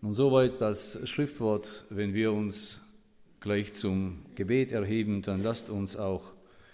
Und soweit das Schriftwort. Wenn wir uns gleich zum Gebet erheben, dann lasst uns auch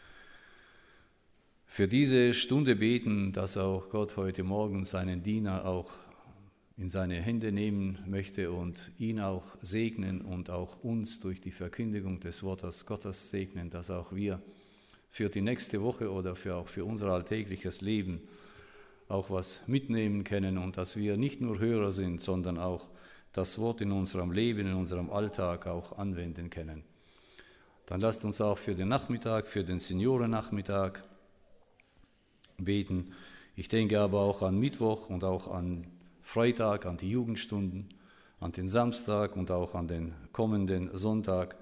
für diese Stunde beten, dass auch Gott heute Morgen seinen Diener auch in seine Hände nehmen möchte und ihn auch segnen und auch uns durch die Verkündigung des Wortes Gottes segnen, dass auch wir für die nächste Woche oder auch für unser alltägliches Leben auch was mitnehmen können und dass wir nicht nur Hörer sind, sondern auch das Wort in unserem Leben, in unserem Alltag auch anwenden können. Dann lasst uns auch für den Nachmittag, für den Seniorennachmittag beten. Ich denke aber auch an Mittwoch und auch an Freitag, an die Jugendstunden, an den Samstag und auch an den kommenden Sonntag.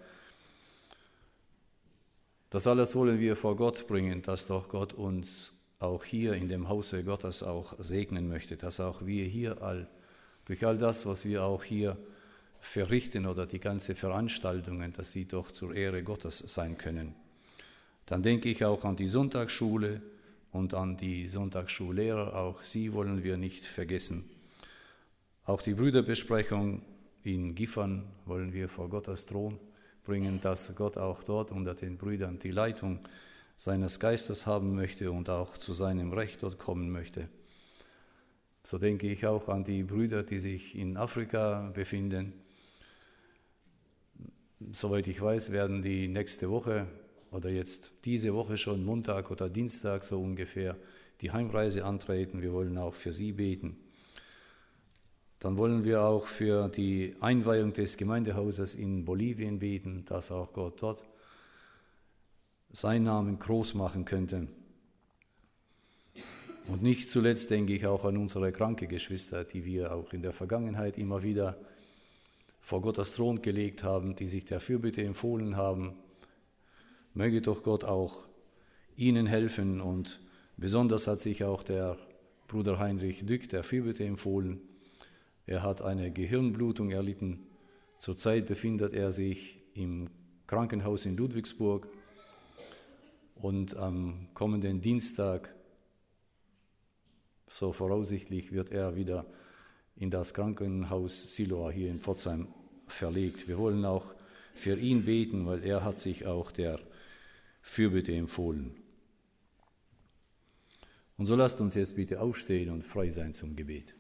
Das alles wollen wir vor Gott bringen, dass doch Gott uns auch hier in dem Hause Gottes auch segnen möchte, dass auch wir hier durch all das, was wir auch hier verrichten oder die ganzen Veranstaltungen, dass sie doch zur Ehre Gottes sein können. Dann denke ich auch an die Sonntagsschule und an die Sonntagsschullehrer, auch sie wollen wir nicht vergessen. Auch die Brüderbesprechung in Gifhorn wollen wir vor Gottes Thron bringen, dass Gott auch dort unter den Brüdern die Leitung seines Geistes haben möchte und auch zu seinem Recht dort kommen möchte. So denke ich auch an die Brüder, die sich in Afrika befinden. Soweit ich weiß, werden die nächste Woche oder jetzt diese Woche schon Montag oder Dienstag so ungefähr die Heimreise antreten. Wir wollen auch für sie beten. Dann wollen wir auch für die Einweihung des Gemeindehauses in Bolivien beten, dass auch Gott dort seinen Namen groß machen könnte. Und nicht zuletzt denke ich auch an unsere kranke Geschwister, die wir auch in der Vergangenheit immer wieder vor Gottes Thron gelegt haben, die sich der Fürbitte empfohlen haben. Möge doch Gott auch ihnen helfen und besonders hat sich auch der Bruder Heinrich Dück der Fürbitte empfohlen. Er hat eine Gehirnblutung erlitten. Zurzeit befindet er sich im Krankenhaus in Ludwigsburg und am kommenden Dienstag, so voraussichtlich, wird er wieder in das Krankenhaus Siloa hier in Pforzheim verlegt. Wir wollen auch für ihn beten, weil er hat sich auch der Fürbitte empfohlen. Und so lasst uns jetzt bitte aufstehen und frei sein zum Gebet.